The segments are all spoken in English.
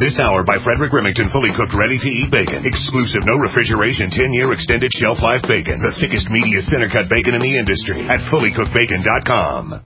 This hour by Frederick Remington, fully cooked, ready-to-eat bacon. Exclusive, no refrigeration, 10-year extended shelf life bacon. The thickest, meatiest center-cut bacon in the industry at fullycookedbacon.com.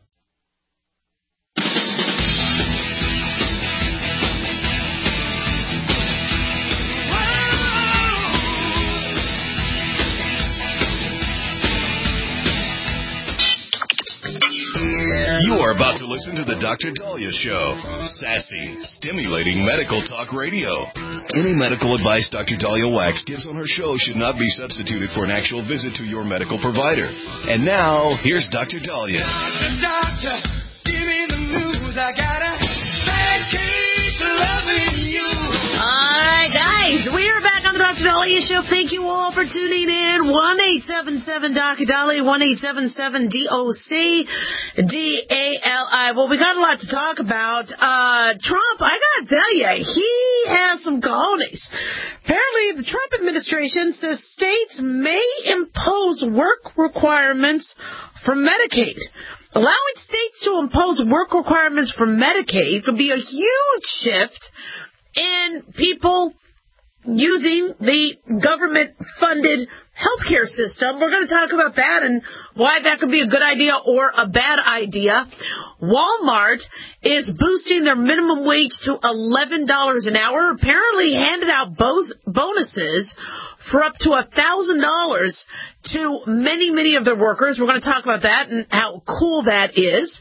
You are about to listen to the Dr. Daliah Show. Sassy, stimulating medical talk radio. Any medical advice Dr. Daliah Wax gives on her show should not be substituted for an actual visit to your medical provider. And now, here's Dr. Daliah. Doctor, give me the news. I got a bad case of loving you. All right, guys, we're back on the Dr. Daliah Show. Thank you all for tuning in. 1-877-Dr. Daliah, 1-877-DOC-DALI. Well, we got a lot to talk about. Trump, I got to tell you, he has some cojones. Apparently, the Trump administration says states may impose work requirements for Medicaid. Allowing states to impose work requirements for Medicaid could be a huge shift in people using the government-funded healthcare system. We're going to talk about that and why that could be a good idea or a bad idea. Walmart is boosting their minimum wage to $11 an hour, apparently handed out bonuses for up to $1,000 to many, many of their workers. We're going to talk about that and how cool that is.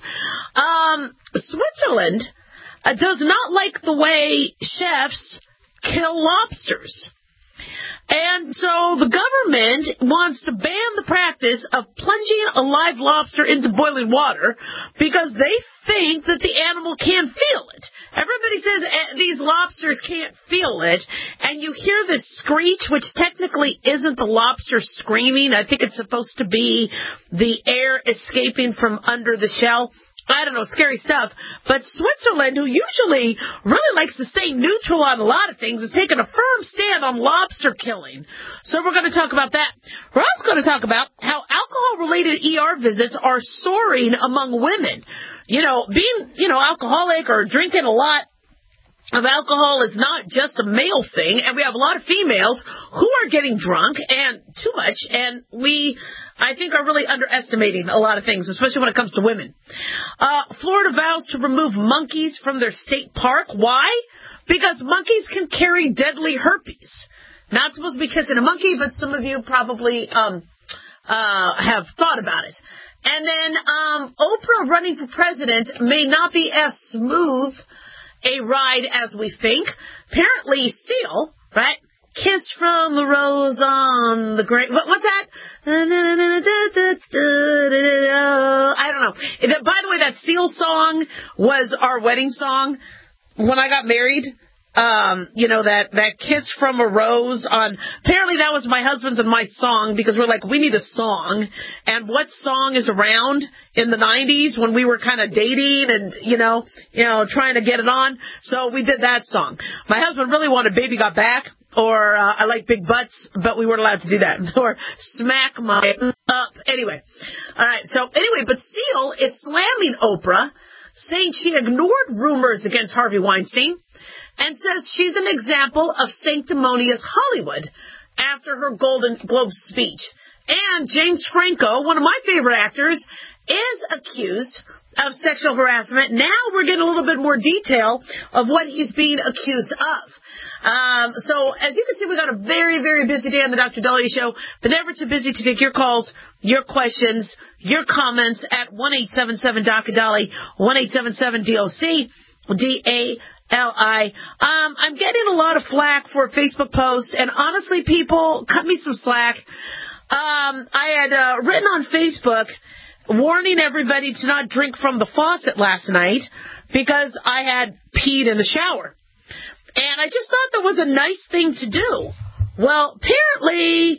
Switzerland does not like the way chefs kill lobsters. And so the government wants to ban the practice of plunging a live lobster into boiling water because they think that the animal can't feel it. Everybody says these lobsters can't feel it, and you hear this screech, which technically isn't the lobster screaming. I think it's supposed to be the air escaping from under the shell. I don't know, scary stuff. But Switzerland, who usually really likes to stay neutral on a lot of things, is taking a firm stand on lobster killing. So we're going to talk about that. We're also going to talk about how alcohol-related ER visits are soaring among women. You know, being, alcoholic or drinking a lot of alcohol is not just a male thing, and we have a lot of females who are getting drunk and too much, and I think, are really underestimating a lot of things, especially when it comes to women. Florida vows to remove monkeys from their state park. Why? Because monkeys can carry deadly herpes. Not supposed to be kissing a monkey, but some of you probably have thought about it. And then Oprah running for president may not be as smooth a ride as we think. Apparently, Seal, right? Kiss from the rose on the grave. What's that? I don't know. By the way, that Seal song was our wedding song when I got married. That kiss from a rose on, apparently that was my husband's and my song, because we're like, we need a song. And what song is around in the 90s when we were kind of dating and, trying to get it on? So we did that song. My husband really wanted Baby Got Back, or I Like Big Butts, but we weren't allowed to do that. Or Smack My Up. Anyway. All right. So anyway, but Seal is slamming Oprah, saying she ignored rumors against Harvey Weinstein, and says she's an example of sanctimonious Hollywood after her Golden Globe speech. And James Franco, one of my favorite actors, is accused of sexual harassment. Now we're getting a little bit more detail of what he's being accused of. So as you can see, we got a very, very busy day on the Dr. Daliah Show, but never too busy to take your calls, your questions, your comments at 1-877-Dr. Daliah, 1-877-DOC-DALI. I'm getting a lot of flack for a Facebook post, and honestly, people, cut me some slack. I had written on Facebook warning everybody to not drink from the faucet last night because I had peed in the shower. And I just thought that was a nice thing to do. Well, apparently,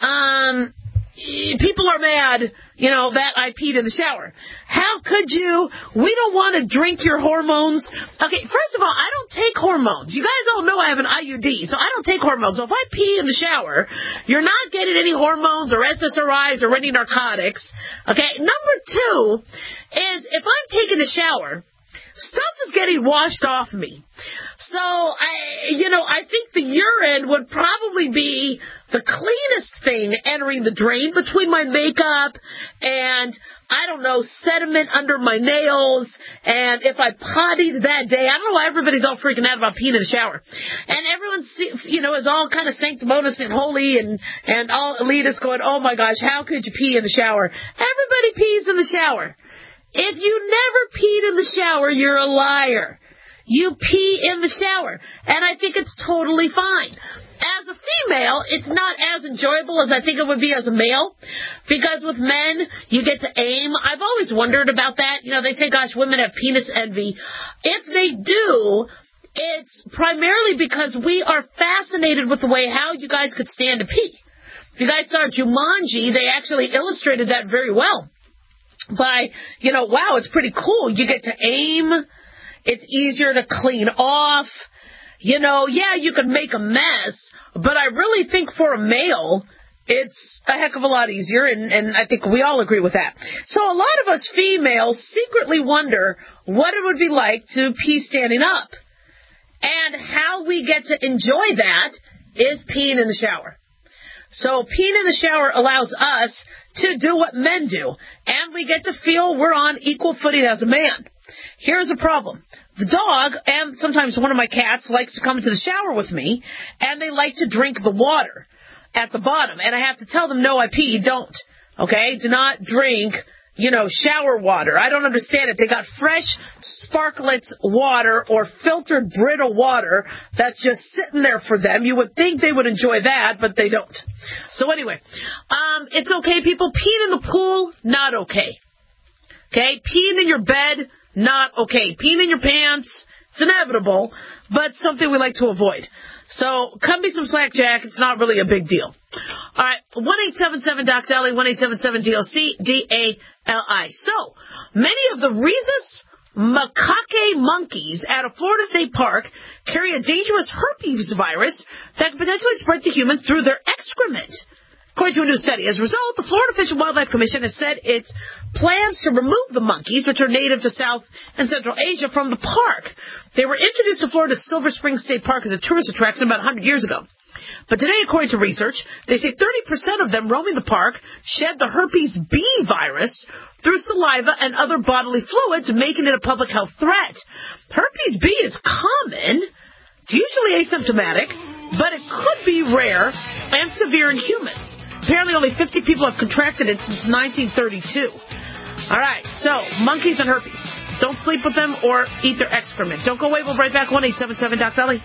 people are mad, that I peed in the shower. How could you? We don't want to drink your hormones. Okay, first of all, I don't take hormones. You guys all know I have an IUD, so I don't take hormones. So if I pee in the shower, you're not getting any hormones or SSRIs or any narcotics. Okay, number two is if I'm taking a shower, stuff is getting washed off me. So I think the urine would probably be the cleanest thing entering the drain between my makeup and, I don't know, sediment under my nails. And if I pottied that day, I don't know why everybody's all freaking out about peeing in the shower. And everyone, is all kind of sanctimonious and holy and all elitist going, oh my gosh, how could you pee in the shower? Everybody pees in the shower. If you never peed in the shower, you're a liar. You pee in the shower. And I think it's totally fine. As a female, it's not as enjoyable as I think it would be as a male. Because with men, you get to aim. I've always wondered about that. They say, gosh, women have penis envy. If they do, it's primarily because we are fascinated with the way how you guys could stand to pee. If you guys saw Jumanji, they actually illustrated that very well. By, wow, it's pretty cool. You get to aim. It's easier to clean off. Yeah, you can make a mess, but I really think for a male, it's a heck of a lot easier, and I think we all agree with that. So a lot of us females secretly wonder what it would be like to pee standing up. And how we get to enjoy that is peeing in the shower. So peeing in the shower allows us to do what men do, and we get to feel we're on equal footing as a man. Here's the problem. The dog, and sometimes one of my cats, likes to come into the shower with me, and they like to drink the water at the bottom. And I have to tell them, no, I pee, don't. Okay? Do not drink, shower water. I don't understand it. They got fresh Sparkletts water or filtered Brita water that's just sitting there for them. You would think they would enjoy that, but they don't. So anyway, it's okay, people. Peeing in the pool, not okay. Okay? Peeing in your bed, not okay. Peeing in your pants, it's inevitable, but something we like to avoid. So, cut me some slack, Jack. It's not really a big deal. All right, 1-877-DOC-DALI, 1-877-DOC-DALI. So, many of the rhesus macaque monkeys at a Florida state park carry a dangerous herpes virus that can potentially spread to humans through their excrement. According to a new study, as a result, the Florida Fish and Wildlife Commission has said its plans to remove the monkeys, which are native to South and Central Asia, from the park. They were introduced to Florida's Silver Spring State Park as a tourist attraction about 100 years ago. But today, according to research, they say 30% of them roaming the park shed the herpes B virus through saliva and other bodily fluids, making it a public health threat. Herpes B is common. It's usually asymptomatic, but it could be rare and severe in humans. Apparently only 50 people have contracted it since 1932. All right, so monkeys and herpes. Don't sleep with them or eat their excrement. Don't go away. We'll be right back. 1-877-DOC-DALI.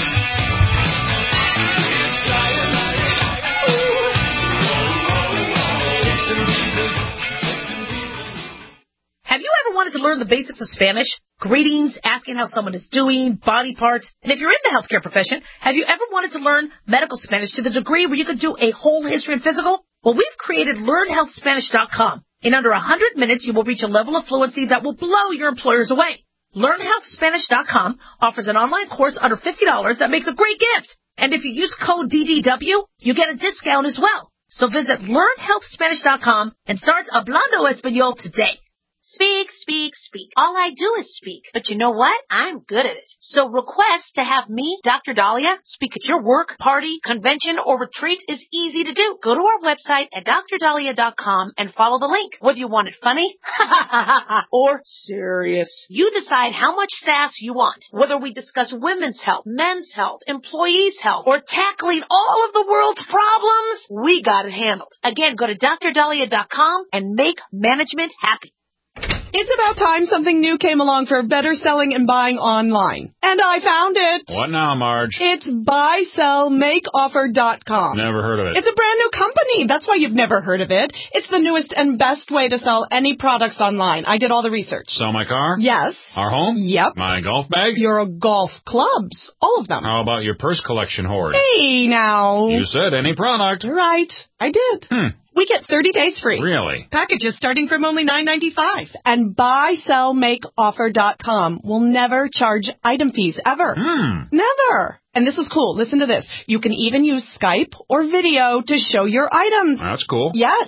Have you ever wanted to learn the basics of Spanish? Greetings, asking how someone is doing, body parts. And if you're in the healthcare profession, have you ever wanted to learn medical Spanish to the degree where you could do a whole history and physical? Well, we've created LearnHealthSpanish.com. In under 100 minutes, you will reach a level of fluency that will blow your employers away. LearnHealthSpanish.com offers an online course under $50 that makes a great gift. And if you use code DDW, you get a discount as well. So visit LearnHealthSpanish.com and start Hablando Español today. Speak, speak, speak. All I do is speak. But you know what? I'm good at it. So request to have me, Dr. Dahlia, speak at your work, party, convention, or retreat is easy to do. Go to our website at drdahlia.com and follow the link. Whether you want it funny or serious, you decide how much sass you want. Whether we discuss women's health, men's health, employees' health, or tackling all of the world's problems, we got it handled. Again, go to drdahlia.com and make management happy. It's about time something new came along for better selling and buying online. And I found it. What now, Marge? It's buysellmakeoffer.com. Never heard of it. It's a brand new company. That's why you've never heard of it. It's the newest and best way to sell any products online. I did all the research. Sell my car? Yes. Our home? Yep. My golf bag? Your golf clubs. All of them. How about your purse collection hoard? Hey, now. You said any product. Right. I did. We get 30 days free. Really? Packages starting from only $9.95. And buysellmakeoffer.com will never charge item fees ever. Never. And this is cool. Listen to this. You can even use Skype or video to show your items. That's cool. Yes.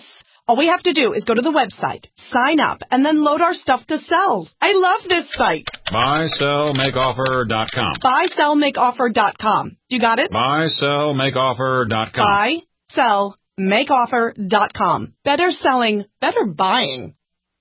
All we have to do is go to the website, sign up, and then load our stuff to sell. I love this site. BuySellMakeOffer.com. BuySellMakeOffer.com. You got it? BuySellMakeOffer.com. BuySellMakeOffer.com. Better selling, better buying.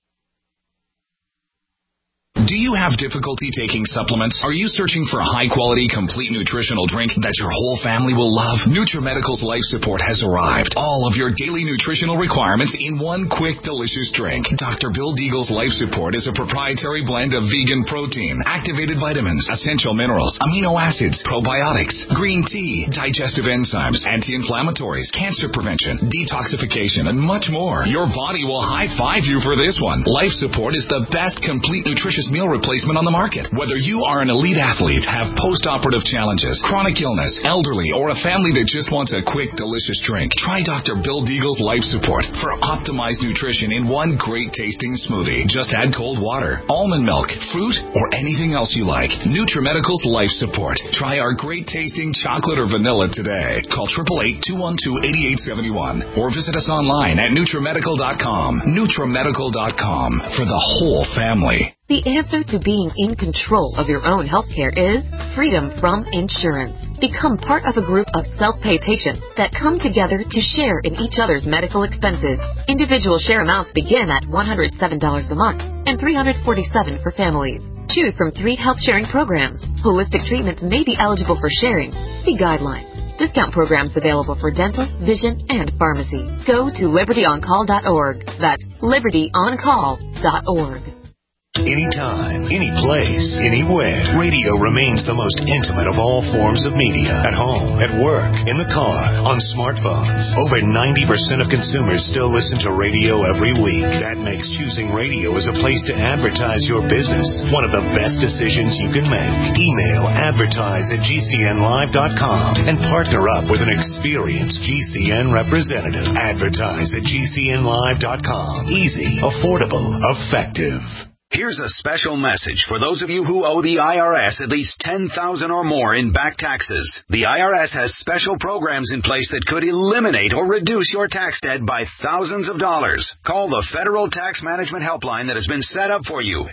Do you have difficulty taking supplements? Are you searching for a high-quality, complete nutritional drink that your whole family will love? NutriMedical's Life Support has arrived. All of your daily nutritional requirements in one quick, delicious drink. Dr. Bill Deagle's Life Support is a proprietary blend of vegan protein, activated vitamins, essential minerals, amino acids, probiotics, green tea, digestive enzymes, anti-inflammatories, cancer prevention, detoxification, and much more. Your body will high-five you for this one. Life Support is the best complete nutritious meal replacement on the market. Whether you are an elite athlete, have post-operative challenges, chronic illness, elderly, or a family that just wants a quick, delicious drink, try Dr. Bill Deagle's Life Support for optimized nutrition in one great tasting smoothie. Just add cold water, almond milk, fruit, or anything else you like. NutriMedical's Life Support. Try our great tasting chocolate or vanilla today. Call 888-212-8871 or visit us online at NutriMedical.com. NutriMedical.com for the whole family. The answer to being in control of your own healthcare is freedom from insurance. Become part of a group of self-pay patients that come together to share in each other's medical expenses. Individual share amounts begin at $107 a month and $347 for families. Choose from 3 health-sharing programs. Holistic treatments may be eligible for sharing. See guidelines. Discount programs available for dental, vision, and pharmacy. Go to libertyoncall.org. That's libertyoncall.org. Anytime, any place, anywhere. Radio remains the most intimate of all forms of media. At home, at work, in the car, on smartphones. Over 90% of consumers still listen to radio every week. That makes choosing radio as a place to advertise your business one of the best decisions you can make. Email advertise@gcnlive.com and partner up with an experienced GCN representative. Advertise@gcnlive.com. Easy, affordable, effective. Here's a special message for those of you who owe the IRS at least $10,000 or more in back taxes. The IRS has special programs in place that could eliminate or reduce your tax debt by thousands of dollars. Call the Federal Tax Management Helpline that has been set up for you.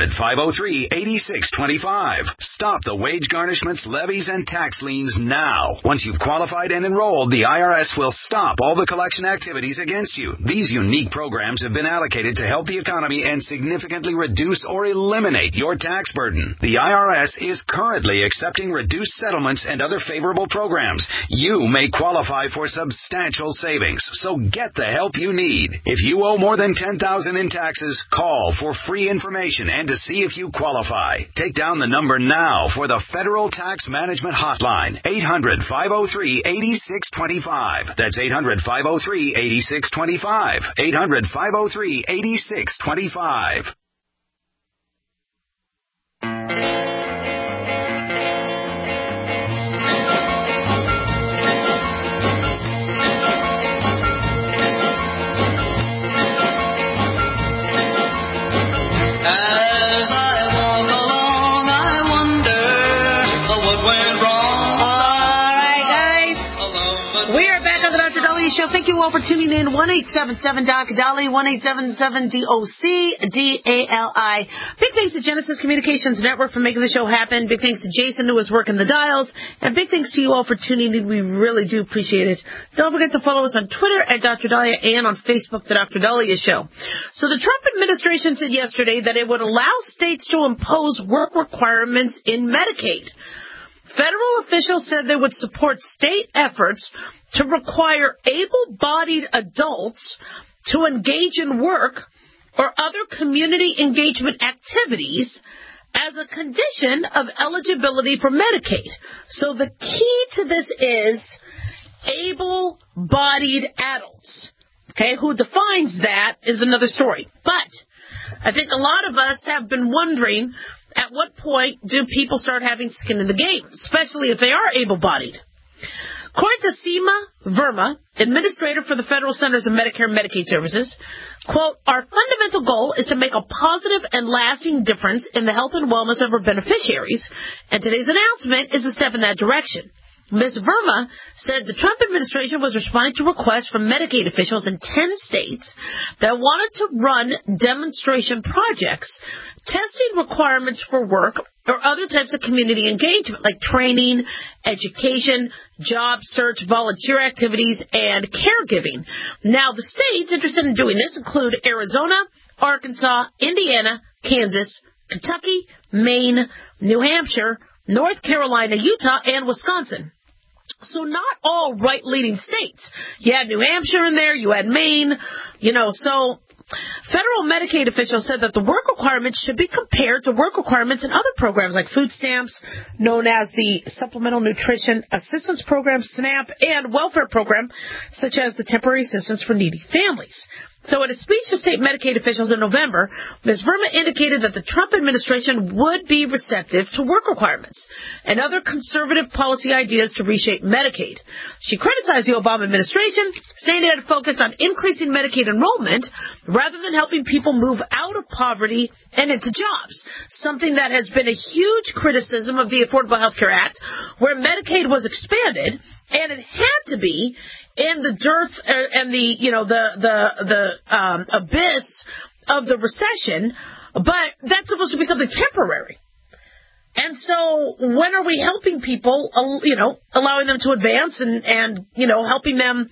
800-503-8625. Stop the wage garnishments, levies, and tax liens now. Once you've qualified and enrolled, the IRS will stop all the collection activities against you. These unique programs have been allocated to help the economy and significantly reduce or eliminate your tax burden. The IRS is currently accepting reduced settlements and other favorable programs. You may qualify for substantial savings, so get the help you need. If you owe more than $10,000 in taxes, call for free information and to see if you qualify. Take down the number now for the Federal Tax Management Hotline, 800-503-8625. That's 800-503-8625. 800-503-8625. As I walk along, I wonder what went wrong. All right, guys. We are back on the Dr. Dali Show. Thank you all for tuning in. 1-877-DOC-DALI, 1-877-DOC-DALI. Big thanks to Genesis Communications Network for making the show happen. Big thanks to Jason who was working the dials. And big thanks to you all for tuning in. We really do appreciate it. Don't forget to follow us on Twitter at Dr. Dahlia and on Facebook, The Dr. Dahlia Show. So the Trump administration said yesterday that it would allow states to impose work requirements in Medicaid. Federal officials said they would support state efforts to require able-bodied adults to engage in work or other community engagement activities as a condition of eligibility for Medicaid. So the key to this is able-bodied adults. Okay, who defines that is another story. But I think a lot of us have been wondering, at what point do people start having skin in the game, especially if they are able-bodied? According to Seema Verma, administrator for the Federal Centers of Medicare and Medicaid Services, quote, our fundamental goal is to make a positive and lasting difference in the health and wellness of our beneficiaries, and today's announcement is a step in that direction. Ms. Verma said the Trump administration was responding to requests from Medicaid officials in 10 states that wanted to run demonstration projects, testing requirements for work or other types of community engagement like training, education, job search, volunteer activities, and caregiving. Now, the states interested in doing this include Arizona, Arkansas, Indiana, Kansas, Kentucky, Maine, New Hampshire, North Carolina, Utah, and Wisconsin. So not all right-leaning states. You had New Hampshire in there, you had Maine, so federal Medicaid officials said that the work requirements should be compared to work requirements in other programs like food stamps, known as the Supplemental Nutrition Assistance Program, SNAP, and welfare program, such as the Temporary Assistance for Needy Families. So in a speech to state Medicaid officials in November, Ms. Verma indicated that the Trump administration would be receptive to work requirements and other conservative policy ideas to reshape Medicaid. She criticized the Obama administration, saying it had focused on increasing Medicaid enrollment rather than helping people move out of poverty and into jobs, something that has been a huge criticism of the Affordable Health Care Act, where Medicaid was expanded, and it had to be in the dearth and the abyss of the recession, but that's supposed to be something temporary. And so when are we helping people, allowing them to advance and helping them,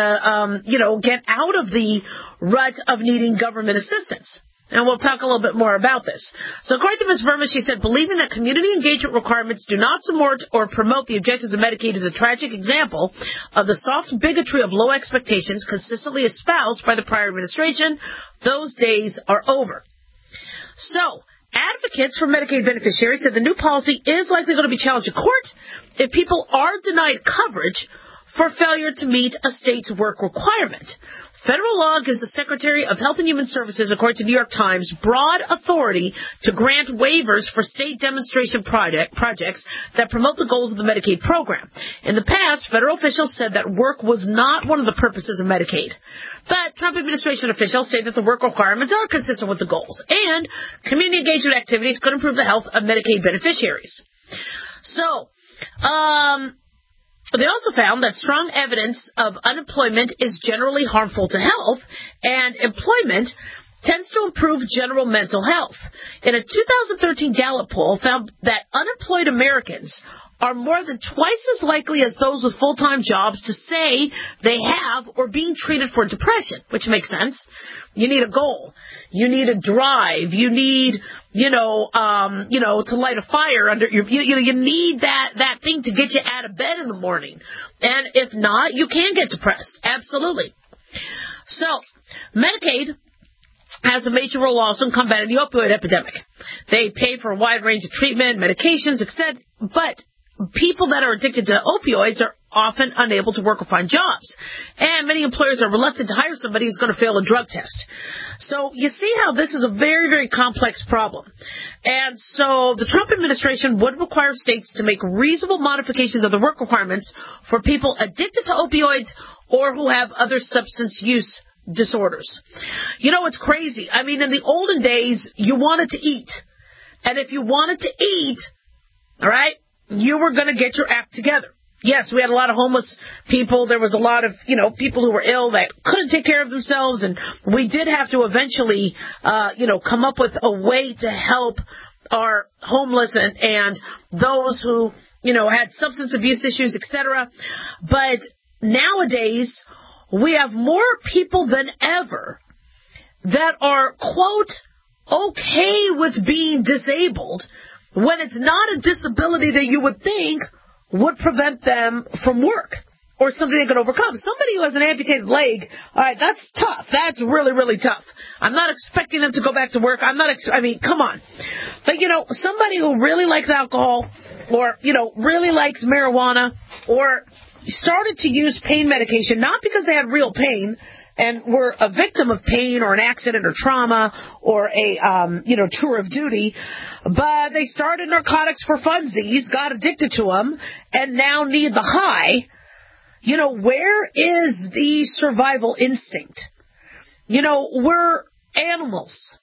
get out of the rut of needing government assistance? And we'll talk a little bit more about this. So according to Ms. Verma, she said, believing that community engagement requirements do not support or promote the objectives of Medicaid is a tragic example of the soft bigotry of low expectations consistently espoused by the prior administration. Those days are over. So advocates for Medicaid beneficiaries said the new policy is likely going to be challenged in court if people are denied coverage for failure to meet a state's work requirement. Federal law gives the Secretary of Health and Human Services, according to New York Times, broad authority to grant waivers for state demonstration projects that promote the goals of the Medicaid program. In the past, federal officials said that work was not one of the purposes of Medicaid. But Trump administration officials say that the work requirements are consistent with the goals, and community engagement activities could improve the health of Medicaid beneficiaries. So, they also found that strong evidence of unemployment is generally harmful to health, and employment tends to improve general mental health. In a 2013 Gallup poll found that unemployed Americans are more than twice as likely as those with full-time jobs to say they have or being treated for depression, which makes sense. You need a goal. You need a drive. You need, to light a fire under your, you need that thing to get you out of bed in the morning. And if not, you can get depressed. Absolutely. So, Medicaid has a major role also in combating the opioid epidemic. They pay for a wide range of treatment, medications, etc., but people that are addicted to opioids are often unable to work or find jobs. And many employers are reluctant to hire somebody who's going to fail a drug test. So you see how this is a very, very complex problem. And so the Trump administration would require states to make reasonable modifications of the work requirements for people addicted to opioids or who have other substance use disorders. It's crazy. I mean, in the olden days, you wanted to eat. And if you wanted to eat, all right, you were going to get your act together. Yes, we had a lot of homeless people. There was a lot of, people who were ill that couldn't take care of themselves. And we did have to eventually, come up with a way to help our homeless and those who, had substance abuse issues, etc. But nowadays, we have more people than ever that are, quote, okay with being disabled when it's not a disability that you would think would prevent them from work or something they could overcome. Somebody who has an amputated leg, all right, that's tough. That's really, really tough. I'm not expecting them to go back to work. come on. But, somebody who really likes alcohol or, really likes marijuana or started to use pain medication, not because they had real pain and were a victim of pain or an accident or trauma or a, tour of duty, but they started narcotics for funsies, got addicted to them, and now need the high. Where is the survival instinct? We're animals,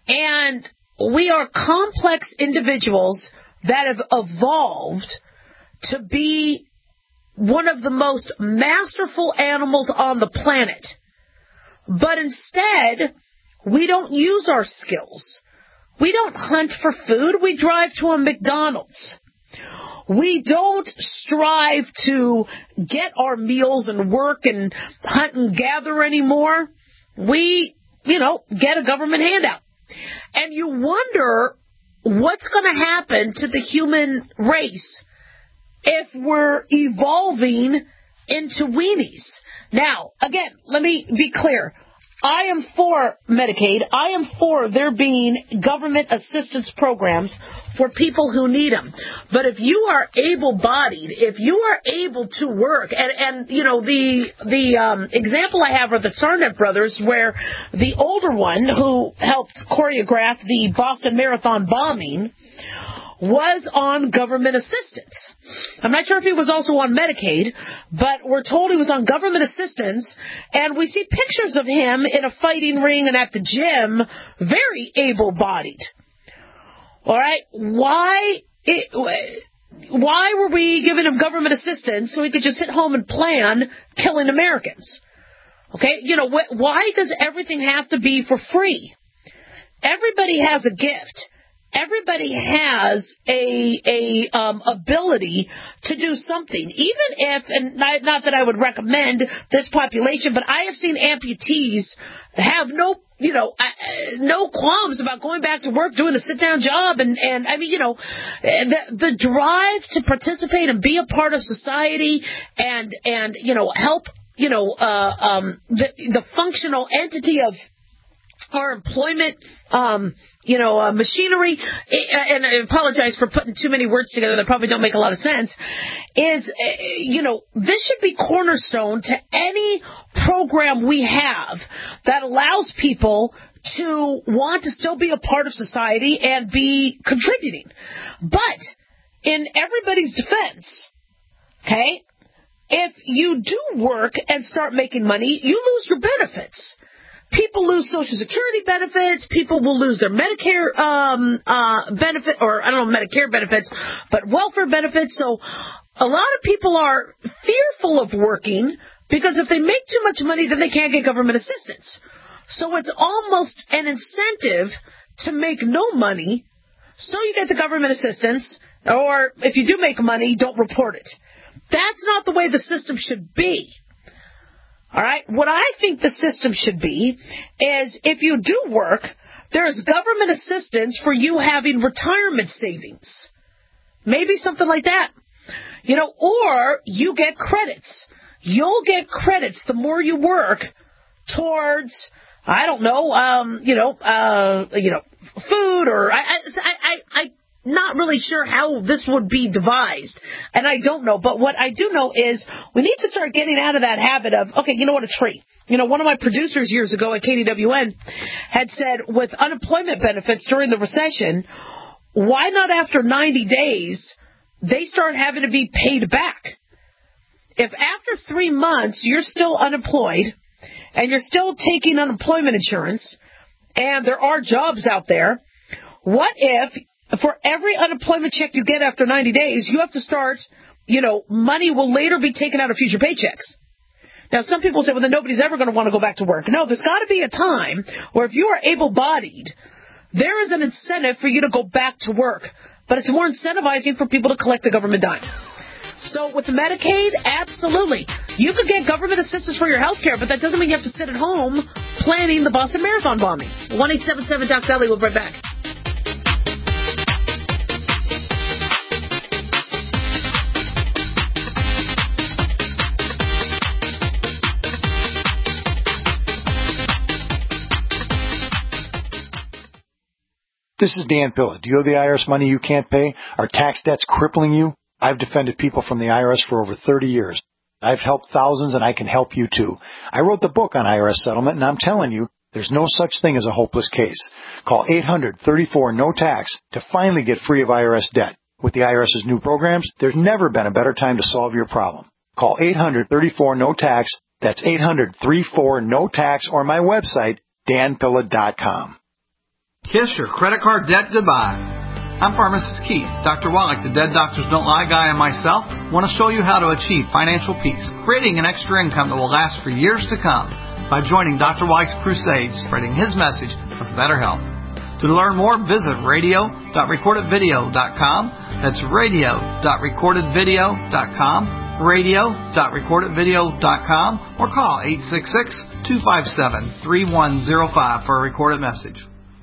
and we are complex individuals that have evolved to be one of the most masterful animals on the planet. But instead, we don't use our skills. We don't hunt for food. We drive to a McDonald's. We don't strive to get our meals and work and hunt and gather anymore. We, get a government handout. And you wonder what's going to happen to the human race if we're evolving into weenies. Now, again, let me be clear. I am for Medicaid. I am for there being government assistance programs for people who need them. But if you are able-bodied, if you are able to work, and the example I have are the Tsarnaev brothers, where the older one who helped choreograph the Boston Marathon bombing was on government assistance. I'm not sure if he was also on Medicaid, but we're told he was on government assistance, and we see pictures of him in a fighting ring and at the gym, very able-bodied. All right? Why were we giving him government assistance so he could just sit home and plan killing Americans? Okay? Why does everything have to be for free? Everybody has a gift. Everybody has a ability to do something, even if, and not that I would recommend this population, but I have seen amputees have no qualms about going back to work, doing a sit-down job, and I mean, the drive to participate and be a part of society and help, the functional entity of our employment, machinery, and I apologize for putting too many words together that probably don't make a lot of sense, is, this should be cornerstone to any program we have that allows people to want to still be a part of society and be contributing. But in everybody's defense, okay, if you do work and start making money, you lose your benefits. People lose Social Security benefits. People will lose their Medicare benefit, or I don't know, Medicare benefits, but welfare benefits. So a lot of people are fearful of working because if they make too much money, then they can't get government assistance. So it's almost an incentive to make no money so you get the government assistance, or if you do make money, don't report it. That's not the way the system should be. All right. What I think the system should be is if you do work, there's government assistance for you having retirement savings. Maybe something like that. Or you get credits. You'll get credits the more you work towards, I don't know, food, or I not really sure how this would be devised, and I don't know. But what I do know is we need to start getting out of that habit of, okay, you know what, it's free. One of my producers years ago at KDWN had said with unemployment benefits during the recession, why not after 90 days they start having to be paid back? If after 3 months you're still unemployed and you're still taking unemployment insurance and there are jobs out there, what if for every unemployment check you get after 90 days, you have to start, money will later be taken out of future paychecks? Now, some people say, well, then nobody's ever going to want to go back to work. No, there's got to be a time where if you are able-bodied, there is an incentive for you to go back to work. But it's more incentivizing for people to collect the government dime. So with Medicaid, absolutely. You could get government assistance for your health care, but that doesn't mean you have to sit at home planning the Boston Marathon bombing. 1-877-DOC-DELI. We'll be right back. This is Dan Pilla. Do you owe the IRS money you can't pay? Are tax debts crippling you? I've defended people from the IRS for over 30 years. I've helped thousands, and I can help you too. I wrote the book on IRS settlement, and I'm telling you, there's no such thing as a hopeless case. Call 800-34-NO-TAX to finally get free of IRS debt. With the IRS's new programs, there's never been a better time to solve your problem. Call 800-34-NO-TAX. That's 800-34-NO-TAX, or my website, danpilla.com. Kiss your credit card debt goodbye. I'm Pharmacist Keith. Dr. Wallach, the Dead Doctors Don't Lie guy, and myself want to show you how to achieve financial peace, creating an extra income that will last for years to come by joining Dr. Wallach's crusade, spreading his message of better health. To learn more, visit radio.recordedvideo.com. That's radio.recordedvideo.com, radio.recordedvideo.com, or call 866-257-3105 for a recorded message.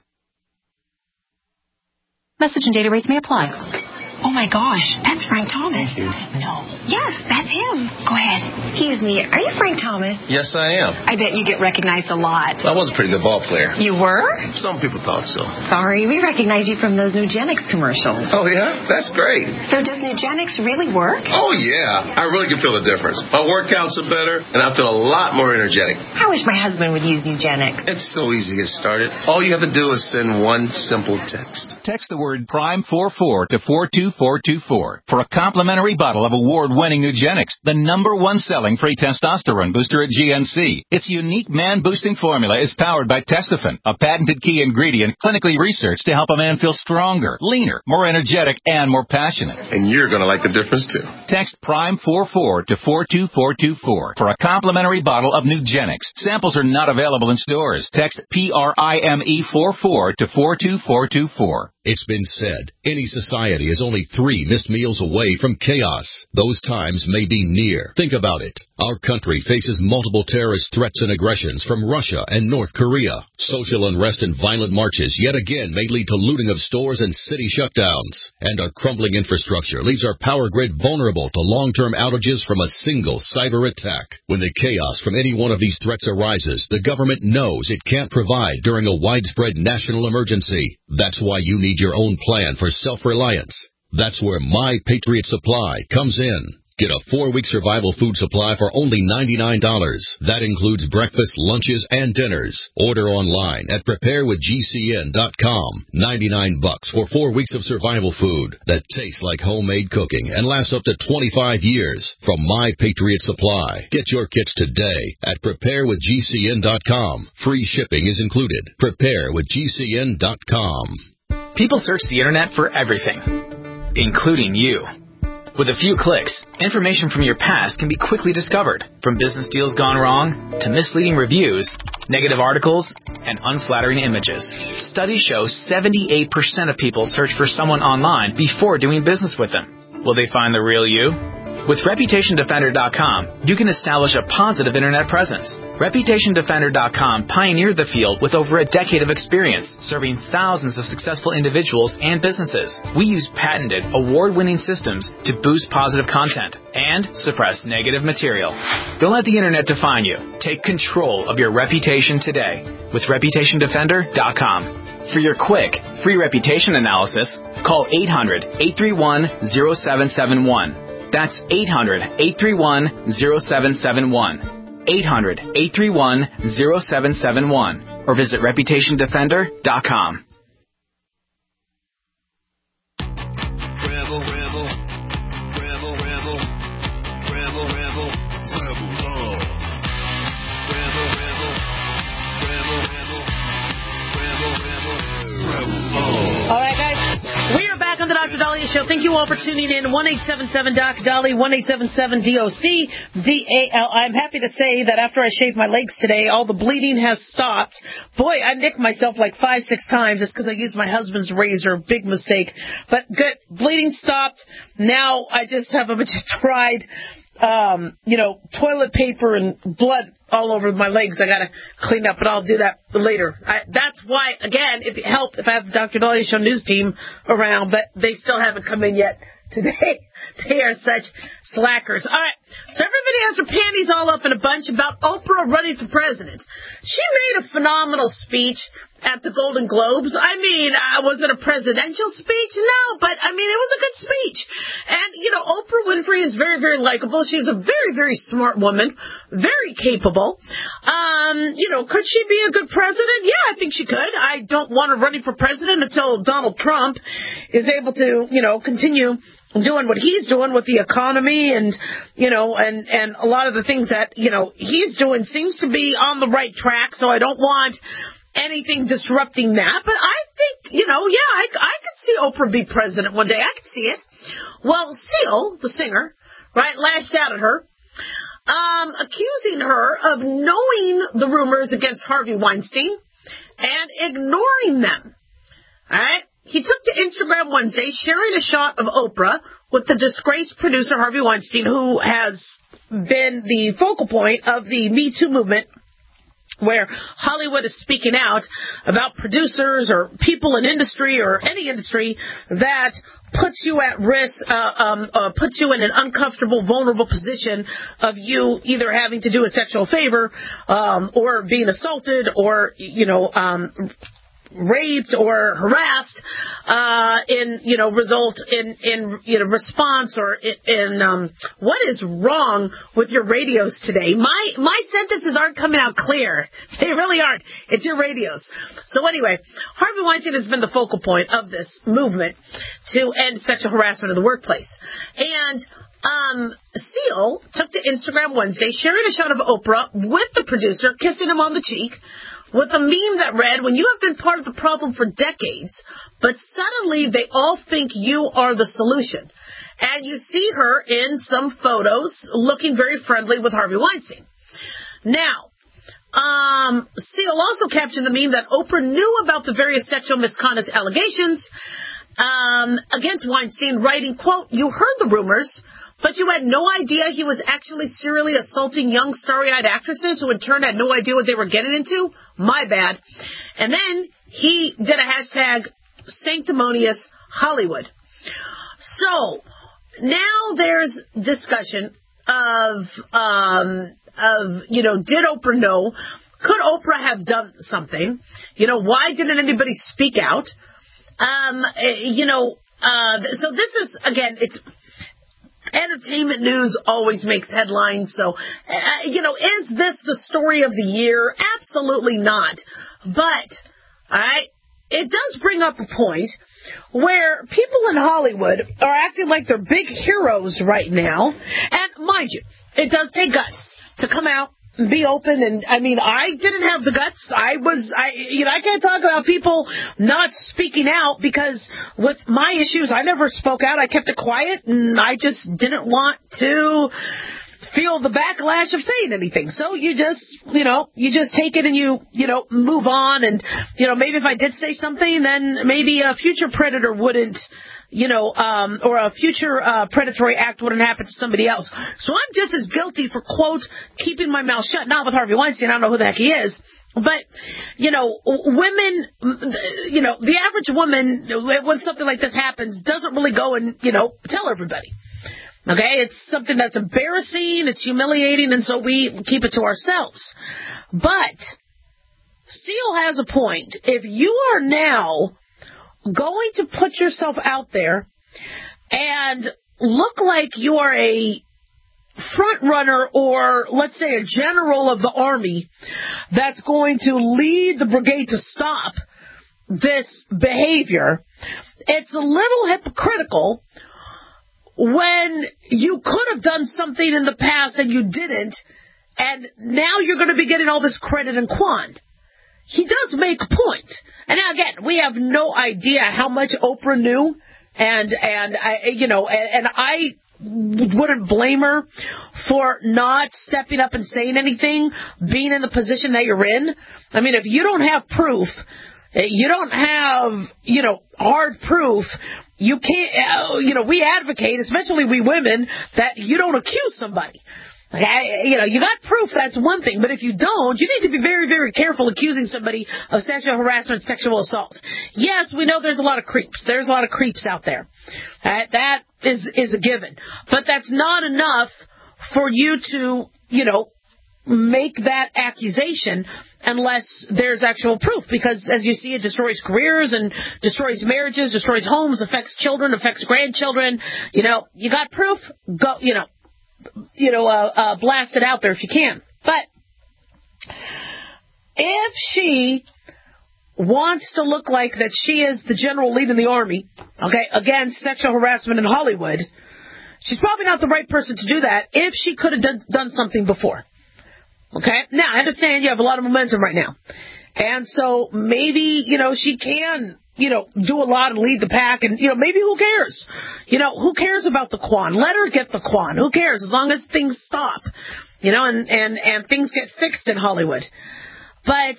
Message and data rates may apply. Oh my gosh, that's Frank Thomas. No. Yes, that's him. Go ahead. Excuse me, are you Frank Thomas? Yes, I am. I bet you get recognized a lot. I was a pretty good ball player. You were? Some people thought so. Sorry, we recognize you from those Nugenics commercials. Oh, yeah? That's great. So does Nugenics really work? Oh, yeah. I really can feel the difference. My workouts are better, and I feel a lot more energetic. I wish my husband would use Nugenics. It's so easy to get started. All you have to do is send one simple text. Text the word PRIME44 to 42424 for a complimentary bottle of award-winning Nugenics, the #1 selling free testosterone booster at GNC. Its unique man-boosting formula is powered by Testofen, a patented key ingredient clinically researched to help a man feel stronger, leaner, more energetic, and more passionate. And you're going to like the difference, too. Text PRIME44 to 42424 for a complimentary bottle of Nugenics. Samples are not available in stores. Text PRIME44 to 42424. It's been said, any society is only 3 missed meals away from chaos. Those times may be near. Think about it. Our country faces multiple terrorist threats and aggressions from Russia and North Korea. Social unrest and violent marches yet again may lead to looting of stores and city shutdowns. And our crumbling infrastructure leaves our power grid vulnerable to long-term outages from a single cyber attack. When the chaos from any one of these threats arises, the government knows it can't provide during a widespread national emergency. That's why you need your own plan for self-reliance. That's where My Patriot Supply comes in. Get a 4-week survival food supply for only $99. That includes breakfast, lunches, and dinners. Order online at preparewithgcn.com. $99 for 4 weeks of survival food that tastes like homemade cooking and lasts up to 25 years. From My Patriot Supply. Get your kits today at preparewithgcn.com. Free shipping is included. Preparewithgcn.com. People search the internet for everything, including you. With a few clicks, information from your past can be quickly discovered, from business deals gone wrong to misleading reviews, negative articles, and unflattering images. Studies show 78% of people search for someone online before doing business with them. Will they find the real you? With ReputationDefender.com, you can establish a positive internet presence. ReputationDefender.com pioneered the field with over a decade of experience, serving thousands of successful individuals and businesses. We use patented, award-winning systems to boost positive content and suppress negative material. Don't let the internet define you. Take control of your reputation today with ReputationDefender.com. For your quick, free reputation analysis, call 800-831-0771. That's 800-831-0771. 800-831-0771. Or visit ReputationDefender.com. Rebel, rebel, rebel, rebel, rebel, rebel, rebel love. Rebel, rebel, rebel, rebel, rebel, rebel, rebel love. All right, guys. We are back on the Dr. Dahlia Show. Thank you all for tuning in. 1-877-DOC-DALI, 1-877-DOC-DAL. I'm happy to say that after I shaved my legs today, all the bleeding has stopped. Boy, I nicked myself like 5-6 times. It's because I used my husband's razor. Big mistake. But good. Bleeding stopped. Now I just have a bunch of dried, toilet paper and blood all over my legs. I got to clean up, but I'll do that later. That's why, again, if it helped if I have the Dr. Dahlia Show news team around, but they still haven't come in yet today. They are such slackers. All right, so everybody has their panties all up in a bunch about Oprah running for president. She made a phenomenal speech at the Golden Globes. I mean, was it a presidential speech? No, but, it was a good speech. And, Oprah Winfrey is very, very likable. She's a very, very smart woman, very capable. Could she be a good president? Yeah, I think she could. I don't want her running for president until Donald Trump is able to, continue doing what he's doing with the economy and a lot of the things that, he's doing seems to be on the right track. So I don't want anything disrupting that. But I think, I could see Oprah be president one day. I could see it. Well, Seal, the singer, right, lashed out at her, accusing her of knowing the rumors against Harvey Weinstein and ignoring them. All right? He took to Instagram Wednesday sharing a shot of Oprah with the disgraced producer Harvey Weinstein, who has been the focal point of the Me Too movement, where Hollywood is speaking out about producers or people in industry or any industry that puts you at risk, puts you in an uncomfortable, vulnerable position of you either having to do a sexual favor or being assaulted or, raped or harassed result in response or in what is wrong with your radios today? My sentences aren't coming out clear. They really aren't. It's your radios. So anyway, Harvey Weinstein has been the focal point of this movement to end sexual harassment in the workplace. And Seal took to Instagram Wednesday sharing a shot of Oprah with the producer kissing him on the cheek, with a meme that read, "When you have been part of the problem for decades, but suddenly they all think you are the solution." And you see her in some photos looking very friendly with Harvey Weinstein. Now, Seal also captioned the meme that Oprah knew about the various sexual misconduct allegations against Weinstein, writing, quote, "You heard the rumors, but you had no idea he was actually serially assaulting young starry-eyed actresses who in turn had no idea what they were getting into? My bad." And then he did a hashtag sanctimonious Hollywood. So now there's discussion of did Oprah know? Could Oprah have done something? Why didn't anybody speak out? So this is, again, it's entertainment news always makes headlines. So, is this the story of the year? Absolutely not. But, all right, it does bring up a point where people in Hollywood are acting like they're big heroes right now. And mind you, it does take guts to come out and be open. And I mean, I didn't have the guts. I can't talk about people not speaking out because with my issues, I never spoke out. I kept it quiet and I just didn't want to feel the backlash of saying anything. So you just take it and you move on. And, maybe if I did say something, then maybe a future predator wouldn't, or a future predatory act wouldn't happen to somebody else. So I'm just as guilty for, quote, keeping my mouth shut. Not with Harvey Weinstein. I don't know who the heck he is. But, women, the average woman, when something like this happens, doesn't really go and, tell everybody. Okay? It's something that's embarrassing, it's humiliating, and so we keep it to ourselves. But Seal has a point. If you are now going to put yourself out there and look like you are a front runner or, let's say, a general of the army that's going to lead the brigade to stop this behavior, it's a little hypocritical when you could have done something in the past and you didn't, and now you're going to be getting all this credit and quan. He does make a point. And now, again, we have no idea how much Oprah knew, and I wouldn't blame her for not stepping up and saying anything, being in the position that you're in. I mean, if you don't have proof, you don't have, hard proof, you can't, we advocate, especially we women, that you don't accuse somebody. You got proof, that's one thing, but if you don't, you need to be very, very careful accusing somebody of sexual harassment, sexual assault. Yes, we know there's a lot of creeps. There's a lot of creeps out there. That is a given. But that's not enough for you to, make that accusation unless there's actual proof, because as you see, it destroys careers and destroys marriages, destroys homes, affects children, affects grandchildren. You got proof, go, blast it out there if you can. But if she wants to look like that she is the general leading the army, okay, against sexual harassment in Hollywood, she's probably not the right person to do that if she could have done something before. Okay? Now, I understand you have a lot of momentum right now. And so maybe, she can, do a lot and lead the pack, and, maybe who cares? Who cares about the Quan? Let her get the Quan. Who cares? As long as things stop, and things get fixed in Hollywood. But,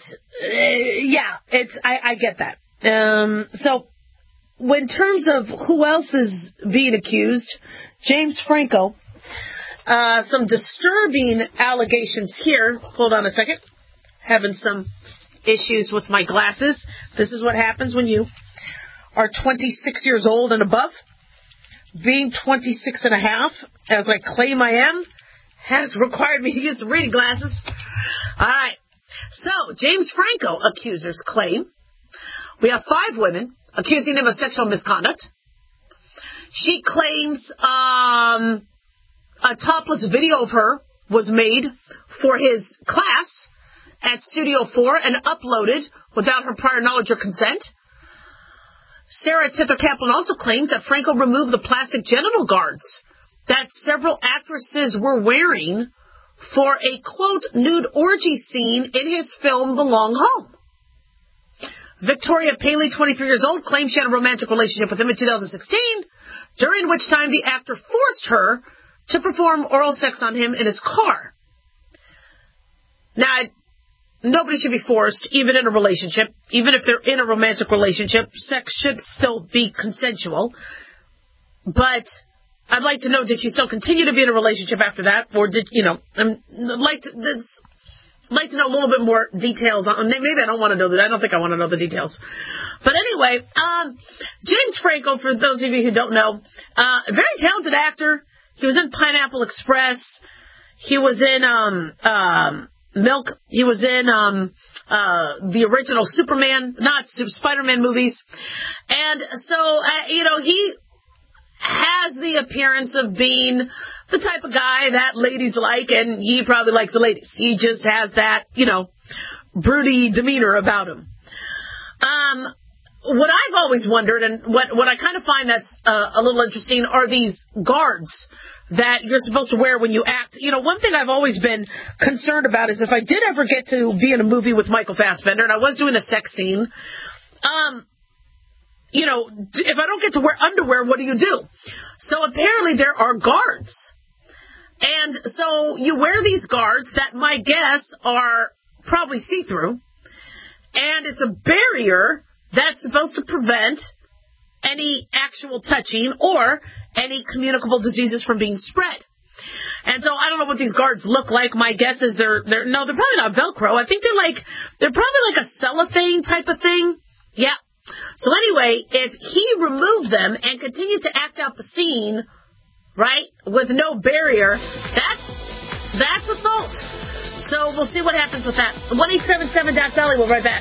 I get that. So, in terms of who else is being accused, James Franco, some disturbing allegations here. Hold on a second. Having some issues with my glasses. This is what happens when you are 26 years old and above. Being 26 and a half, as I claim I am, has required me to get some reading glasses. All right. So, James Franco accusers claim we have 5 women accusing him of sexual misconduct. She claims a topless video of her was made for his class at Studio 4 and uploaded without her prior knowledge or consent. Sarah Tither Kaplan also claims that Franco removed the plastic genital guards that several actresses were wearing for a, quote, nude orgy scene in his film The Long Home. Victoria Paley, 23 years old, claimed she had a romantic relationship with him in 2016, during which time the actor forced her to perform oral sex on him in his car. Now, nobody should be forced, even in a relationship. Even if they're in a romantic relationship, sex should still be consensual. But I'd like to know, did you still continue to be in a relationship after that? Or did, I'd like to know a little bit more details. Maybe I don't want to know that. I don't think I want to know the details. But anyway, James Franco, for those of you who don't know, a very talented actor. He was in Pineapple Express. He was in Milk. He was in the original Spider-Man movies. And so, he has the appearance of being the type of guy that ladies like, and he probably likes the ladies. He just has that, broody demeanor about him. What I've always wondered, and what I kind of find that's a little interesting, are these guards that you're supposed to wear when you act. One thing I've always been concerned about is if I did ever get to be in a movie with Michael Fassbender, and I was doing a sex scene, if I don't get to wear underwear, what do you do? So apparently there are guards. And so you wear these guards that my guess are probably see-through, and it's a barrier that's supposed to prevent any actual touching or any communicable diseases from being spread. And so I don't know what these guards look like. My guess is they're probably not Velcro. I think they're probably like a cellophane type of thing. Yeah. So anyway, if he removed them and continued to act out the scene, right, with no barrier, that's assault. So we'll see what happens with that. 1-877-DOC-DOLLY. We'll be right back.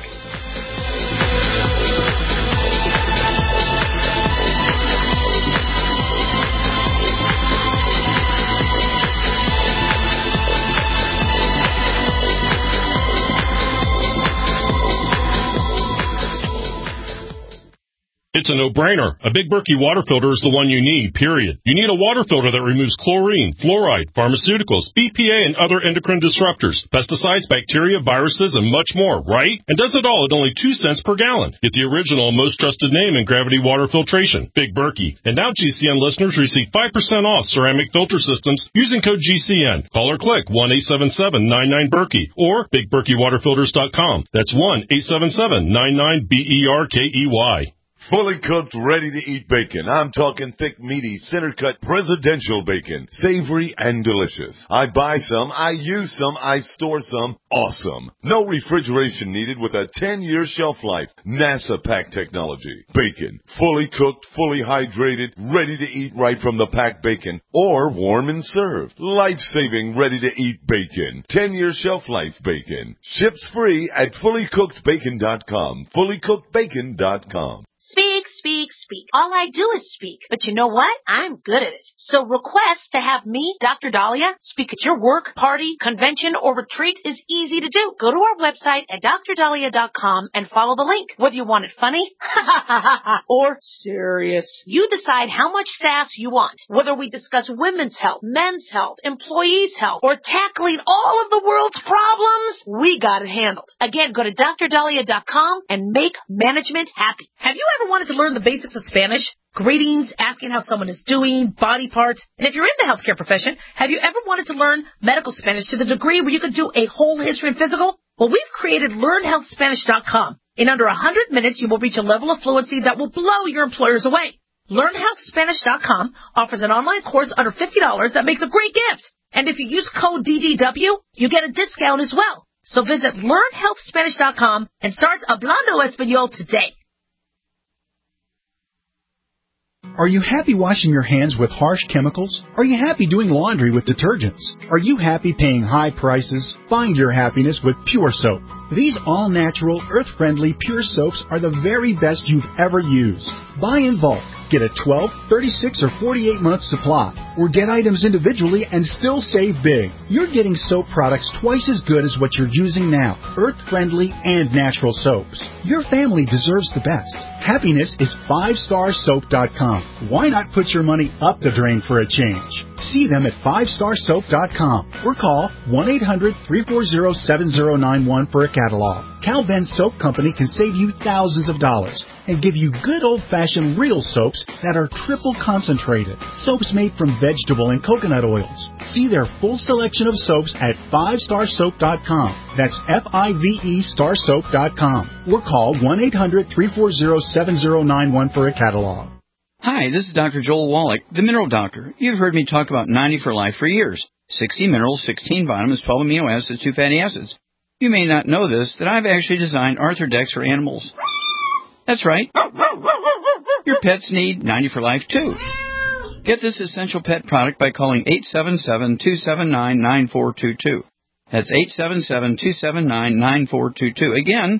It's a no-brainer. A Big Berkey water filter is the one you need, period. You need a water filter that removes chlorine, fluoride, pharmaceuticals, BPA, and other endocrine disruptors, pesticides, bacteria, viruses, and much more, right? And does it all at only 2 cents per gallon. Get the original and most trusted name in gravity water filtration, Big Berkey. And now GCN listeners receive 5% off ceramic filter systems using code GCN. Call or click 1-877-99-BERKEY or BigBerkeyWaterFilters.com. That's 1-877-99-BERKEY. Fully cooked, ready-to-eat bacon. I'm talking thick, meaty, center-cut, presidential bacon. Savory and delicious. I buy some, I use some, I store some. Awesome. No refrigeration needed with a 10-year shelf life. NASA pack technology. Bacon. Fully cooked, fully hydrated, ready to eat right from the packed bacon. Or warm and served. Life-saving, ready-to-eat bacon. 10-year shelf life bacon. Ships free at fullycookedbacon.com. Fullycookedbacon.com. Speak, speak, speak. All I do is speak. But you know what? I'm good at it. So request to have me, Dr. Dahlia, speak at your work, party, convention, or retreat is easy to do. Go to our website at drdahlia.com and follow the link. Whether you want it funny or serious, you decide how much sass you want. Whether we discuss women's health, men's health, employees' health, or tackling all of the world's problems, we got it handled. Again, go to drdahlia.com and make management happy. Have you ever wanted to learn the basics of Spanish? Greetings, asking how someone is doing, body parts. And if you're in the healthcare profession, have you ever wanted to learn medical Spanish to the degree where you could do a whole history and physical? Well, we've created LearnHealthSpanish.com. In under 100 minutes, you will reach a level of fluency that will blow your employers away. LearnHealthSpanish.com offers an online course under $50 that makes a great gift. And if you use code DDW, you get a discount as well. So visit LearnHealthSpanish.com and start Hablando Español today. Are you happy washing your hands with harsh chemicals? Are you happy doing laundry with detergents? Are you happy paying high prices? Find your happiness with Pure Soap. These all-natural, earth-friendly Pure Soaps are the very best you've ever used. Buy in bulk. Get a 12, 36, or 48-month supply, or get items individually and still save big. You're getting soap products twice as good as what you're using now, earth-friendly and natural soaps. Your family deserves the best. Happiness is 5starsoap.com. Why not put your money up the drain for a change? See them at 5starsoap.com or call 1-800-340-7091 for a catalog. Cal Ben Soap Company can save you thousands of dollars and give you good old-fashioned real soaps that are triple concentrated. Soaps made from vegetable and coconut oils. See their full selection of soaps at 5starsoap.com. That's F-I-V-E starsoap.com. Or call 1-800-340-7091 for a catalog. Hi, this is Dr. Joel Wallach, the Mineral Doctor. You've heard me talk about 90 for Life for years. 60 minerals, 16 vitamins, 12 amino acids, 2 fatty acids. You may not know this, that I've actually designed Arthrodex for animals. That's right. Your pets need 90 for Life, too. Get this essential pet product by calling 877-279-9422. That's 877-279-9422. Again,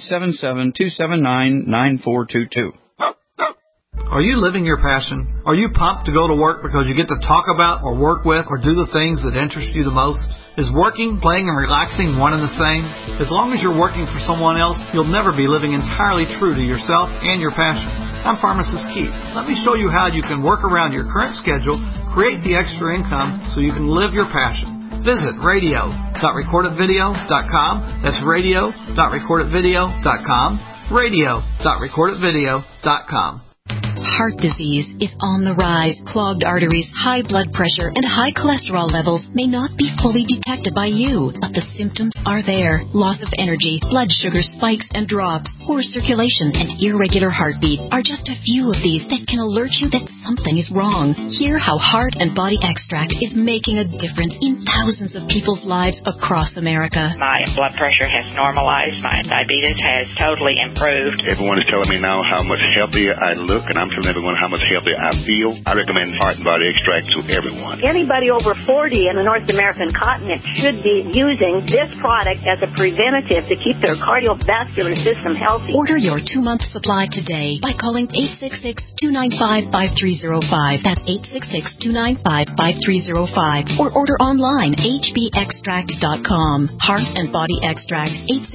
877-279-9422. Are you living your passion? Are you pumped to go to work because you get to talk about or work with or do the things that interest you the most? Is working, playing, and relaxing one and the same? As long as you're working for someone else, you'll never be living entirely true to yourself and your passion. I'm Pharmacist Keith. Let me show you how you can work around your current schedule, create the extra income so you can live your passion. Visit radio.recordedvideo.com. That's radio.recordedvideo.com. radio.recordedvideo.com. Heart disease is on the rise. Clogged arteries, high blood pressure, and high cholesterol levels may not be fully detected by you, but the symptoms are there. Loss of energy, blood sugar spikes and drops, poor circulation, and irregular heartbeat are just a few of these that can alert you that something is wrong. Hear how Heart and Body Extract is making a difference in thousands of people's lives across America. My blood pressure has normalized. My diabetes has totally improved. Everyone is telling me now how much healthier I look, and I'm telling everyone how much healthier I feel. I recommend Heart and Body Extract to everyone. Anybody over 40 in the North American continent should be using this product as a preventative to keep their cardiovascular system healthy. Order your 2-month supply today by calling 866-295-5305. That's 866-295-5305. Or order online, hbextract.com. Heart and Body Extract,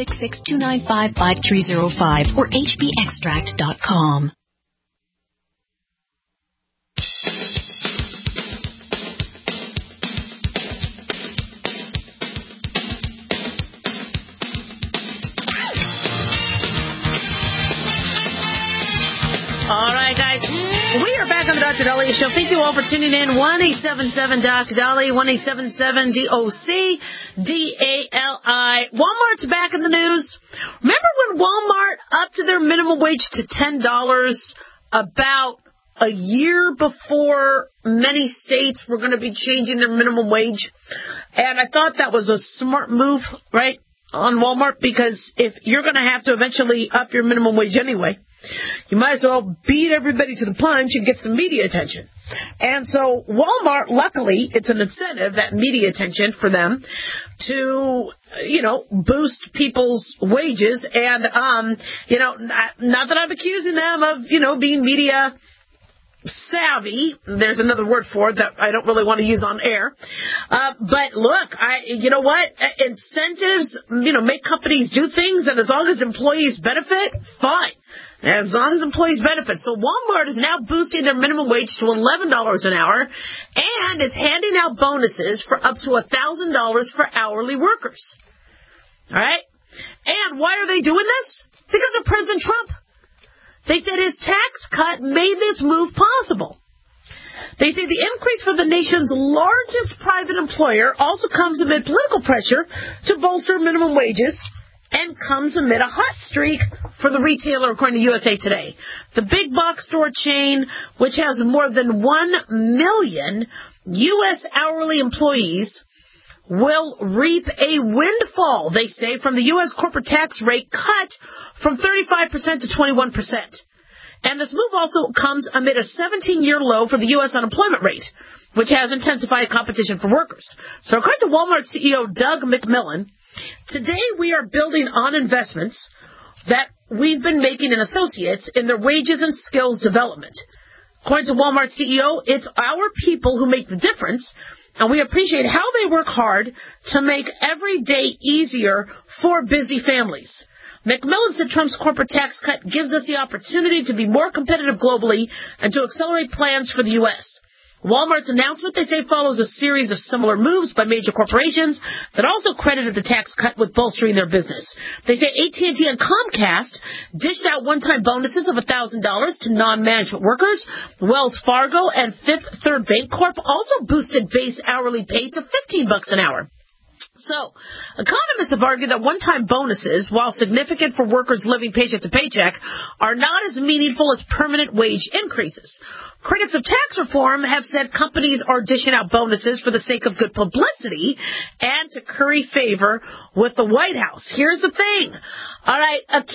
866-295-5305 or hbextract.com. All right, guys. We are back on the Dr. Dahlia Show. Thank you all for tuning in. 1-877-DOC-DALI, 1-877-DOC-DALI. Walmart's back in the news. Remember when Walmart upped their minimum wage to $10 about a year before many states were going to be changing their minimum wage? And I thought that was a smart move, right, on Walmart, because if you're going to have to eventually up your minimum wage anyway, you might as well beat everybody to the punch and get some media attention. And so Walmart, luckily, it's an incentive, that media attention for them, to boost people's wages. And, not that I'm accusing them of, being media savvy. There's another word for it that I don't really want to use on air. But look, incentives, make companies do things, and as long as employees benefit, fine. As long as employees benefit. So Walmart is now boosting their minimum wage to $11 an hour and is handing out bonuses for up to $1,000 for hourly workers. All right? And why are they doing this? Because of President Trump. They said his tax cut made this move possible. They say the increase for the nation's largest private employer also comes amid political pressure to bolster minimum wages and comes amid a hot streak for the retailer, according to USA Today. The big box store chain, which has more than 1 million U.S. hourly employees, will reap a windfall, they say, from the U.S. corporate tax rate cut from 35% to 21%. And this move also comes amid a 17-year low for the U.S. unemployment rate, which has intensified competition for workers. So according to Walmart CEO Doug McMillon, today we are building on investments that we've been making in associates in their wages and skills development. According to Walmart CEO, it's our people who make the difference, and we appreciate how they work hard to make every day easier for busy families. McMillan said Trump's corporate tax cut gives us the opportunity to be more competitive globally and to accelerate plans for the U.S. Walmart's announcement, they say, follows a series of similar moves by major corporations that also credited the tax cut with bolstering their business. They say AT&T and Comcast dished out one-time bonuses of $1,000 to non-management workers. Wells Fargo and Fifth Third Bank Corp also boosted base hourly pay to $15 an hour. So, economists have argued that one-time bonuses, while significant for workers living paycheck to paycheck, are not as meaningful as permanent wage increases. Critics of tax reform have said companies are dishing out bonuses for the sake of good publicity and to curry favor with the White House. Here's the thing. All right, and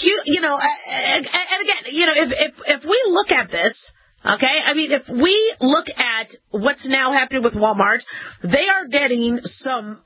again, if we look at this, okay, I mean, if we look at what's now happening with Walmart, they are getting some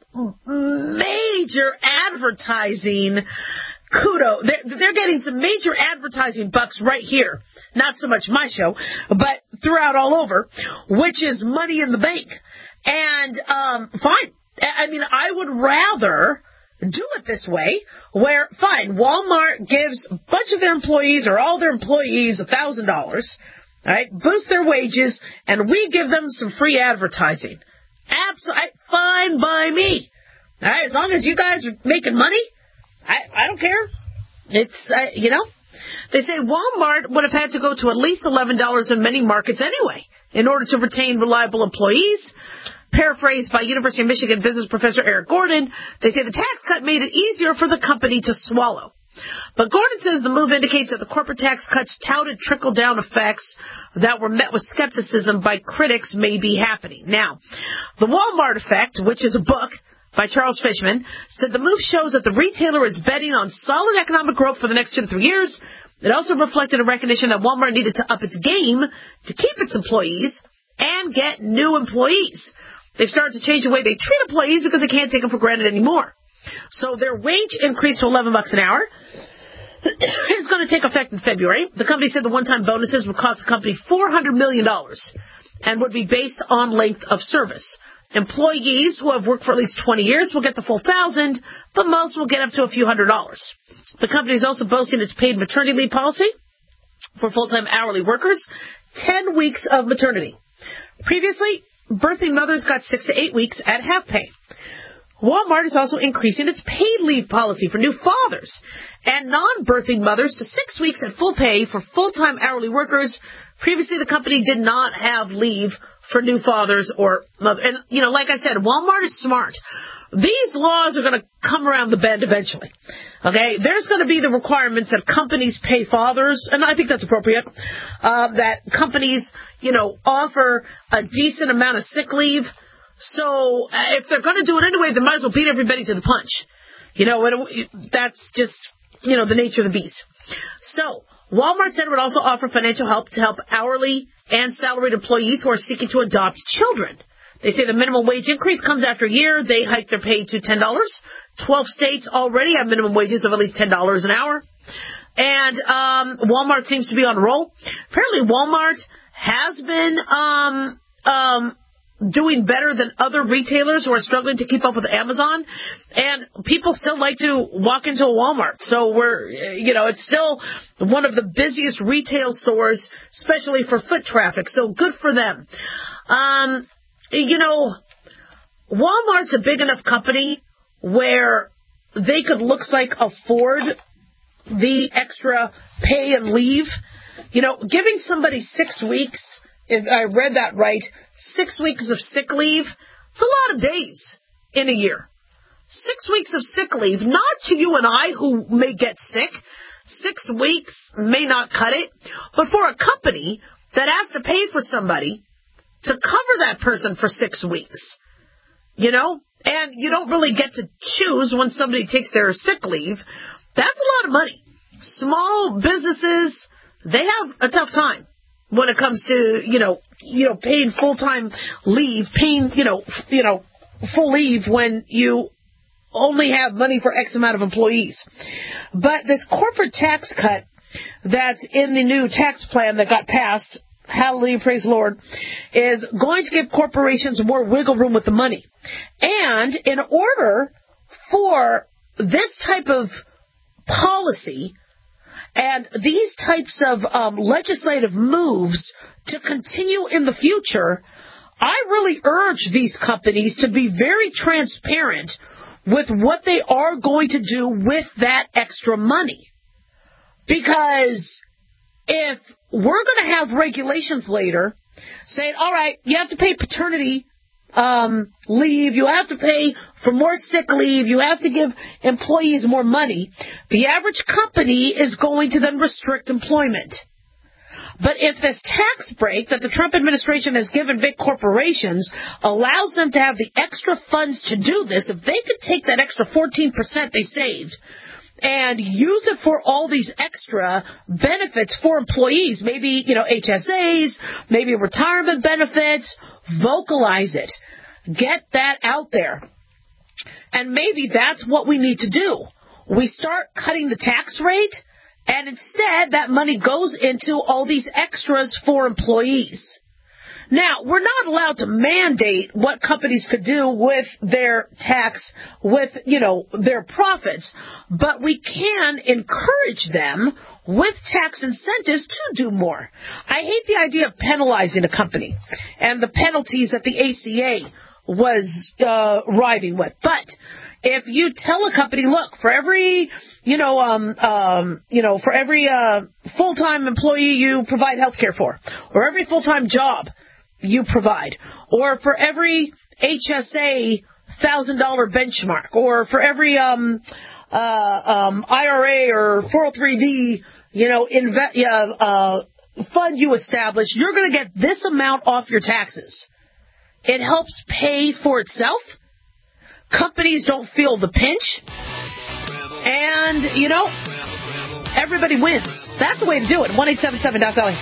major advertising kudos. They're getting some major advertising bucks right here. Not so much my show, but throughout all over, which is money in the bank. And, fine. I mean, I would rather do it this way, where, fine, Walmart gives a bunch of their employees or all their employees $1,000, all right, boost their wages, and we give them some free advertising. Absolutely fine by me. All right, as long as you guys are making money, I don't care. It's, they say Walmart would have had to go to at least $11 in many markets anyway in order to retain reliable employees. Paraphrased by University of Michigan business professor Eric Gordon, they say the tax cut made it easier for the company to swallow. But Gordon says the move indicates that the corporate tax cuts touted trickle-down effects that were met with skepticism by critics may be happening. Now, the Walmart Effect, which is a book by Charles Fishman, said the move shows that the retailer is betting on solid economic growth for the next 2 to 3 years. It also reflected a recognition that Walmart needed to up its game to keep its employees and get new employees. They've started to change the way they treat employees because they can't take them for granted anymore. So their wage increased to $11 an hour. It's going to take effect in February. The company said the one-time bonuses would cost the company $400 million and would be based on length of service. Employees who have worked for at least 20 years will get the full $1,000, but most will get up to a few $100s. The company is also boasting its paid maternity leave policy for full-time hourly workers, 10 weeks of maternity. Previously, birthing mothers got 6 to 8 weeks at half pay. Walmart is also increasing its paid leave policy for new fathers and non-birthing mothers to 6 weeks at full pay for full-time hourly workers. Previously, the company did not have leave for new fathers or mothers. And, like I said, Walmart is smart. These laws are going to come around the bend eventually. Okay? There's going to be the requirements that companies pay fathers, and I think that's appropriate, that companies, offer a decent amount of sick leave. So if they're going to do it anyway, they might as well beat everybody to the punch. That's just, the nature of the beast. So Walmart said it would also offer financial help to help hourly and salaried employees who are seeking to adopt children. They say the minimum wage increase comes after a year. They hike their pay to $10. 12 states already have minimum wages of at least $10 an hour. And Walmart seems to be on a roll. Apparently Walmart has been doing better than other retailers who are struggling to keep up with Amazon. And people still like to walk into a Walmart. So it's still one of the busiest retail stores, especially for foot traffic. So good for them. Walmart's a big enough company where they could, looks like, afford the extra pay and leave. Giving somebody 6 weeks, if I read that right, 6 weeks of sick leave, it's a lot of days in a year. 6 weeks of sick leave, not to you and I who may get sick. 6 weeks may not cut it, but for a company that has to pay for somebody to cover that person for 6 weeks, and you don't really get to choose when somebody takes their sick leave, that's a lot of money. Small businesses, they have a tough time when it comes to, paying full-time leave, paying, full leave when you only have money for X amount of employees. But this corporate tax cut that's in the new tax plan that got passed, hallelujah, praise the Lord, is going to give corporations more wiggle room with the money. And in order for this type of policy and these types of legislative moves to continue in the future, I really urge these companies to be very transparent with what they are going to do with that extra money. Because if we're going to have regulations later saying, all right, you have to pay paternity leave, you have to pay for more sick leave, you have to give employees more money, the average company is going to then restrict employment. But if this tax break that the Trump administration has given big corporations allows them to have the extra funds to do this, if they could take that extra 14% they saved and use it for all these extra benefits for employees, maybe, HSAs, maybe retirement benefits, vocalize it. Get that out there. And maybe that's what we need to do. We start cutting the tax rate, and instead that money goes into all these extras for employees. Now, we're not allowed to mandate what companies could do with their tax, with, their profits, but we can encourage them with tax incentives to do more. I hate the idea of penalizing a company and the penalties that the ACA was riding with. But if you tell a company, look, for every, for every full-time employee you provide health care for, or every full-time job you provide, or for every HSA $1,000 benchmark, or for every IRA or 403b, fund you establish, you're going to get this amount off your taxes. It helps pay for itself. Companies don't feel the pinch. And, everybody wins. That's the way to do it. 1-877-DOC-LA.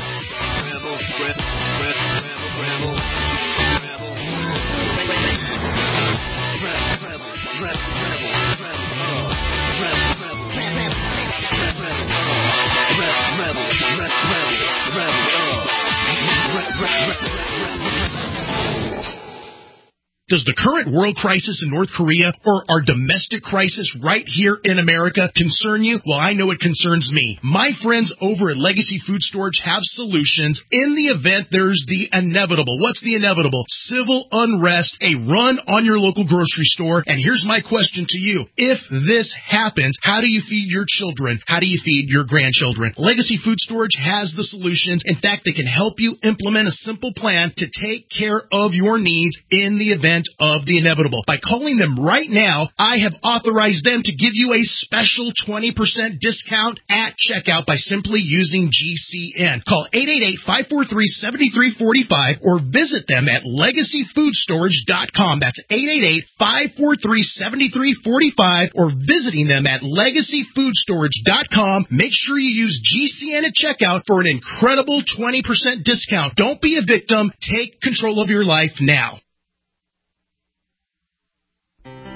Does the current world crisis in North Korea or our domestic crisis right here in America concern you? Well, I know it concerns me. My friends over at Legacy Food Storage have solutions in the event there's the inevitable. What's the inevitable? Civil unrest, a run on your local grocery store. And here's my question to you. If this happens, how do you feed your children? How do you feed your grandchildren? Legacy Food Storage has the solutions. In fact, they can help you implement a simple plan to take care of your needs in the event of the inevitable. By calling them right now, I have authorized them to give you a special 20% discount at checkout by simply using GCN. Call 888-543-7345 or visit them at LegacyFoodStorage.com. That's 888-543-7345 or visiting them at LegacyFoodStorage.com. Make sure you use GCN at checkout for an incredible 20% discount. Don't be a victim. Take control of your life now.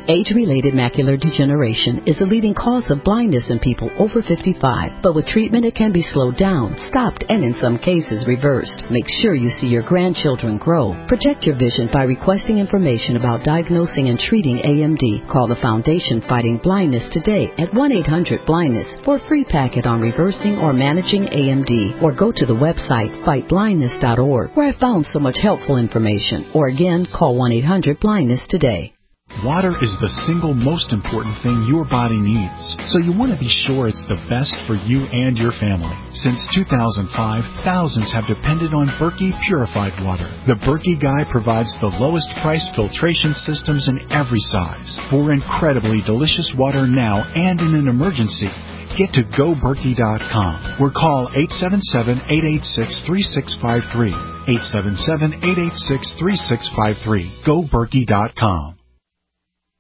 Age-related macular degeneration is a leading cause of blindness in people over 55, but with treatment it can be slowed down, stopped, and in some cases reversed. Make sure you see your grandchildren grow. Protect your vision by requesting information about diagnosing and treating AMD. Call the Foundation Fighting Blindness today at 1-800-BLINDNESS for a free packet on reversing or managing AMD, or go to the website fightblindness.org, where I found so much helpful information. Or again, call 1-800-BLINDNESS today. Water is the single most important thing your body needs, so you want to be sure it's the best for you and your family. Since 2005, thousands have depended on Berkey purified water. The Berkey Guy provides the lowest priced filtration systems in every size for incredibly delicious water now and in an emergency. Get to GoBerkey.com or call 877-886-3653. 877-886-3653. GoBerkey.com.